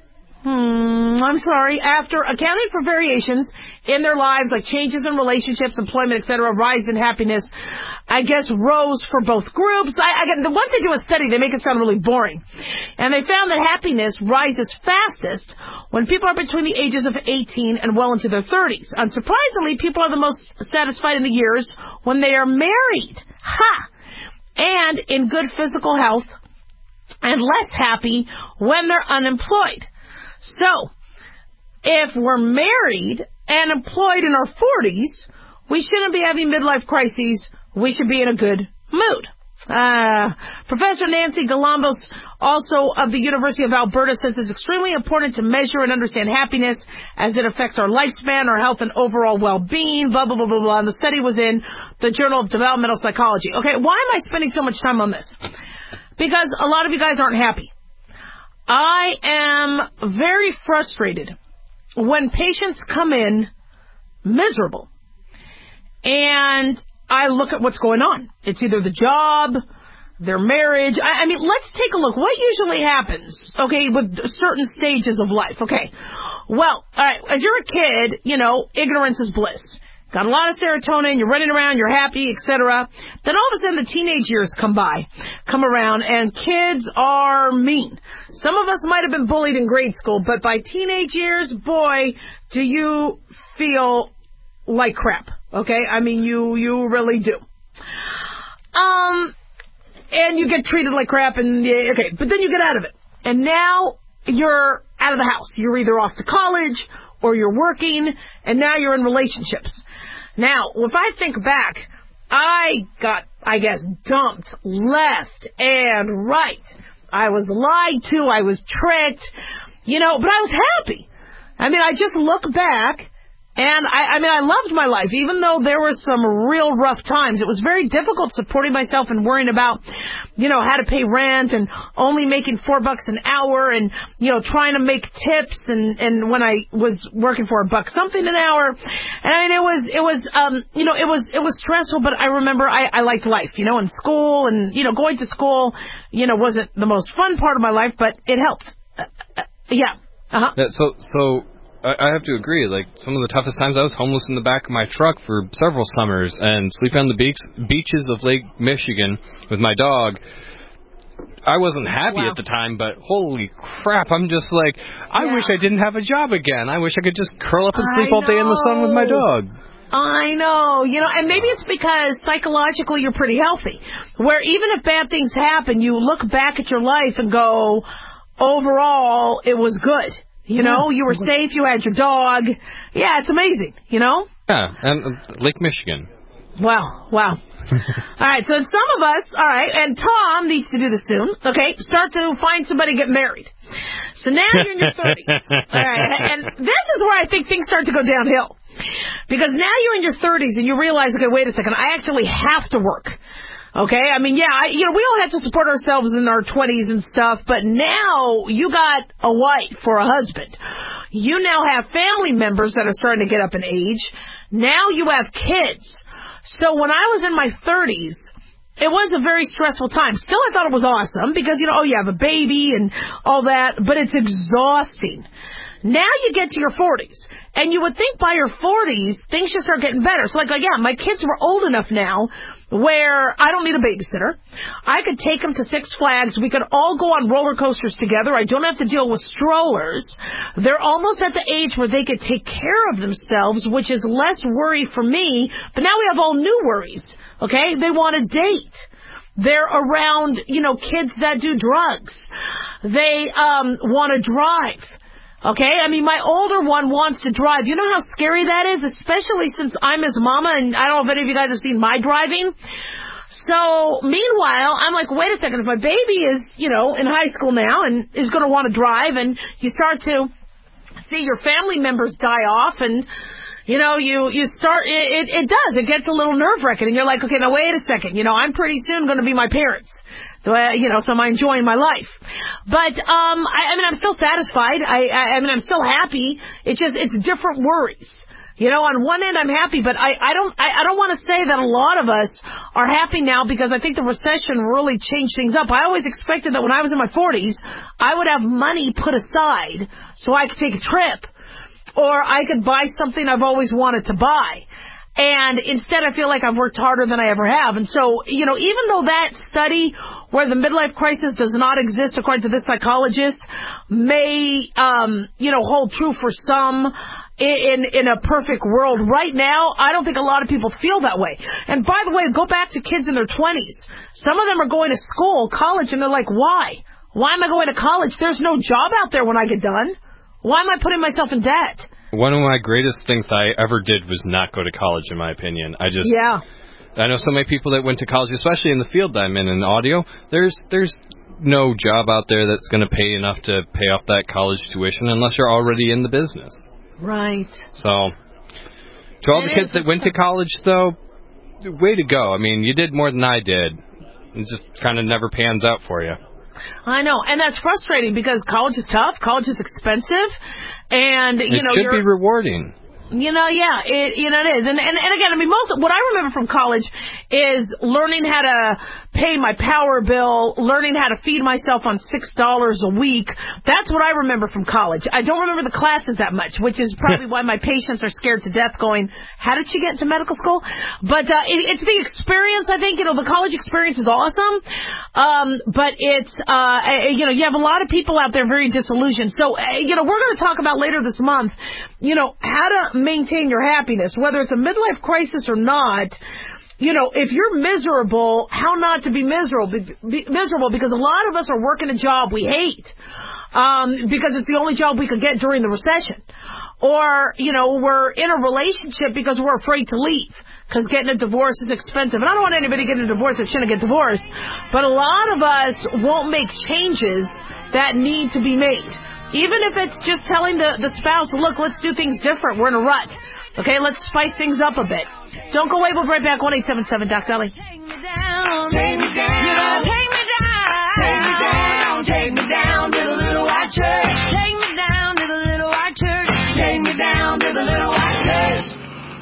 Hmm, I'm sorry. After accounting for variations in their lives, like changes in relationships, employment, et cetera, rise in happiness, I guess rose for both groups. I, I get, the once they do a study, they make it sound really boring. And they found that happiness rises fastest when people are between the ages of eighteen and well into their thirties. Unsurprisingly, people are the most satisfied in the years when they are married. Ha! And in good physical health, and less happy when they're unemployed. So, if we're married and employed in our forties, we shouldn't be having midlife crises. We should be in a good mood. Uh, Professor Nancy Galambos, also of the University of Alberta, says it's extremely important to measure and understand happiness as it affects our lifespan, our health, and overall well-being, blah, blah, blah, blah, blah. And the study was in the Journal of Developmental Psychology. Okay, why am I spending so much time on this? Because a lot of you guys aren't happy. I am very frustrated when patients come in miserable and I look at what's going on. It's either the job, their marriage. I, I mean, let's take a look. What usually happens, okay, with certain stages of life? Okay, well, all right, as you're a kid, you know, ignorance is bliss. Got a lot of serotonin, you're running around, you're happy, et cetera. Then all of a sudden the teenage years come by, come around, and kids are mean. Some of us might have been bullied in grade school, but by teenage years, boy, do you feel like crap. Okay? I mean, you, you really do. Um, and you get treated like crap, and, okay, but then you get out of it. And now you're out of the house. You're either off to college, or you're working, and now you're in relationships. Now, if I think back, I got, I guess, dumped left and right. I was lied to. I was tricked. You know, but I was happy. I mean, I just look back, and I, I mean, I loved my life, even though there were some real rough times. It was very difficult supporting myself and worrying about, you know, how to pay rent and only making four bucks an hour and, you know, trying to make tips and, and when I was working for a buck something an hour. And I mean, it was, it was, um, you know, it was, it was stressful, but I remember I, I liked life, you know, in school and, you know, going to school, you know, wasn't the most fun part of my life, but it helped. Uh, uh, yeah. Uh-huh. Yeah, so, so. I have to agree. Like, some of the toughest times I was homeless in the back of my truck for several summers and sleeping on the beach, beaches of Lake Michigan with my dog. I wasn't happy wow. at the time, but holy crap, I'm just like, I yeah. wish I didn't have a job again. I wish I could just curl up and sleep I all day in the sun with my dog. I know. You know, and maybe it's because psychologically you're pretty healthy, where even if bad things happen, you look back at your life and go, overall, it was good. You know, you were safe, you had your dog. Yeah, it's amazing, you know? Yeah, and uh, Lake Michigan. Wow, wow. All right, so some of us, all right, and Tom needs to do this soon, okay, start to find somebody to get married. So now you're in your thirties. All right, and this is where I think things start to go downhill. Because now you're in your thirties and you realize, okay, wait a second, I actually have to work. Okay, I mean, yeah, I, you know, we all had to support ourselves in our twenties and stuff, but now you got a wife or a husband. You now have family members that are starting to get up in age. Now you have kids. So when I was in my thirties, it was a very stressful time. Still, I thought it was awesome because, you know, oh, you have a baby and all that, but it's exhausting. Now you get to your forties, and you would think by your forties, things should start getting better. So, like, yeah, my kids were old enough now where I don't need a babysitter. I could take them to Six Flags. We could all go on roller coasters together. I don't have to deal with strollers. They're almost at the age where they could take care of themselves, which is less worry for me. But now we have all new worries, okay? They want a date. They're around, you know, kids that do drugs. They um want to drive. Okay, I mean, my older one wants to drive. You know how scary that is, especially since I'm his mama, and I don't know if any of you guys have seen my driving. So, meanwhile, I'm like, wait a second, if my baby is, you know, in high school now and is going to want to drive, and you start to see your family members die off, and, you know, you, you start, it, it, it does, it gets a little nerve-wracking, and you're like, okay, now wait a second, you know, I'm pretty soon going to be my parents. So, uh, you know, so I'm enjoying my life. But, um, I, I mean, I'm still satisfied. I, I, I mean, I'm still happy. It's just, it's different worries. You know, on one end I'm happy, but I, I don't, I, I don't want to say that a lot of us are happy now because I think the recession really changed things up. I always expected that when I was in my forties, I would have money put aside so I could take a trip, or I could buy something I've always wanted to buy. And instead, I feel like I've worked harder than I ever have. And so, you know, even though that study where the midlife crisis does not exist, according to this psychologist, may, um, you know, hold true for some in in a perfect world, right now, I don't think a lot of people feel that way. And by the way, go back to kids in their twenties. Some of them are going to school, college, and they're like, why? Why am I going to college? There's no job out there when I get done. Why am I putting myself in debt? One of my greatest things I ever did was not go to college, in my opinion. I just, yeah. I know so many people that went to college, especially in the field I'm in, in audio. There's, there's no job out there that's going to pay enough to pay off that college tuition unless you're already in the business. Right. So, to all it the kids that went to college, though, way to go. I mean, you did more than I did. It just kind of never pans out for you. I know, and that's frustrating because college is tough, college is expensive, and, you it know, should you're... be rewarding. You know, yeah, it, you know, it is. And, and, and again, I mean, most of what I remember from college is learning how to pay my power bill, learning how to feed myself on six dollars a week. That's what I remember from college. I don't remember the classes that much, which is probably why my patients are scared to death going, how did she get into medical school? But, uh, it, it's the experience, I think. You know, the college experience is awesome. Um, but it's, uh, you know, you have a lot of people out there very disillusioned. So, uh, you know, we're going to talk about later this month, you know, how to maintain your happiness, whether it's a midlife crisis or not. You know, if you're miserable, how not to be miserable? Be, be miserable because a lot of us are working a job we hate um, because it's the only job we could get during the recession. Or, you know, we're in a relationship because we're afraid to leave because getting a divorce is expensive. And I don't want anybody getting a divorce that shouldn't get divorced. But a lot of us won't make changes that need to be made. Even if it's just telling the, the spouse, look, let's do things different. We're in a rut. Okay, let's spice things up a bit. Don't go away. We'll be right back. one eight seven seven Doc Dolly. Take me down. Take me down. Take me down. Take me down. Take me down to the little white church. Take me down to the little white church. Take me down to the little white church.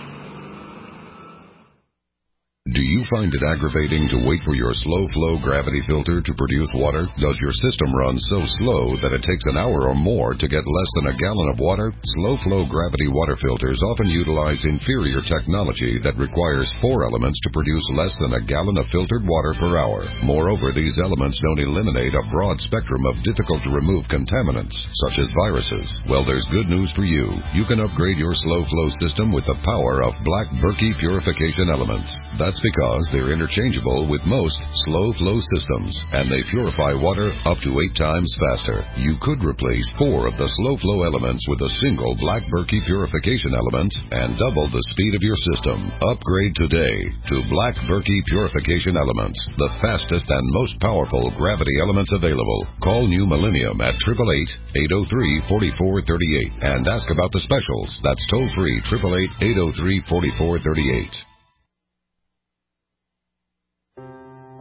Do you find it aggravating to wait for your slow-flow gravity filter to produce water? Does your system run so slow that it takes an hour or more to get less than a gallon of water? Slow-flow gravity water filters often utilize inferior technology that requires four elements to produce less than a gallon of filtered water per hour. Moreover, these elements don't eliminate a broad spectrum of difficult-to-remove contaminants, such as viruses. Well, there's good news for you. You can upgrade your slow-flow system with the power of Black Berkey purification elements. That's because they're interchangeable with most slow-flow systems, and they purify water up to eight times faster. You could replace four of the slow-flow elements with a single Black Berkey purification element and double the speed of your system. Upgrade today to Black Berkey purification elements, the fastest and most powerful gravity elements available. Call New Millennium at eight eight eight, eight oh three, four four three eight and ask about the specials. That's toll-free, eight eight eight, eight oh three, four four three eight.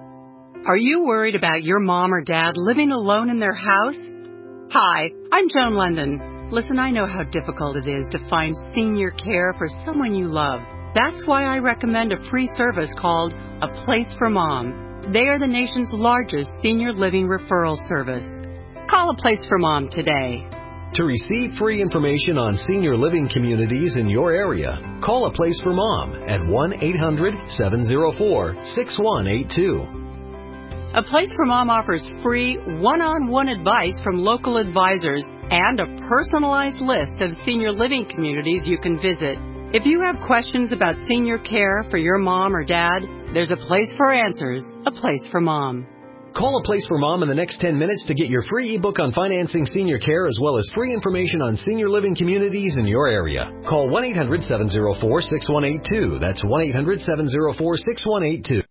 Are you worried about your mom or dad living alone in their house? Hi, I'm Joan London. Listen, I know how difficult it is to find senior care for someone you love. That's why I recommend a free service called A Place for Mom. They are the nation's largest senior living referral service. Call A Place for Mom today. To receive free information on senior living communities in your area, call A Place for Mom at one eight hundred seven oh four six one eight two. A Place for Mom offers free one-on-one advice from local advisors and a personalized list of senior living communities you can visit. If you have questions about senior care for your mom or dad, there's a place for answers, A Place for Mom. Call A Place for Mom in the next ten minutes to get your free ebook on financing senior care as well as free information on senior living communities in your area. Call one eight hundred seven oh four six one eight two. That's one eight hundred seven oh four six one eight two.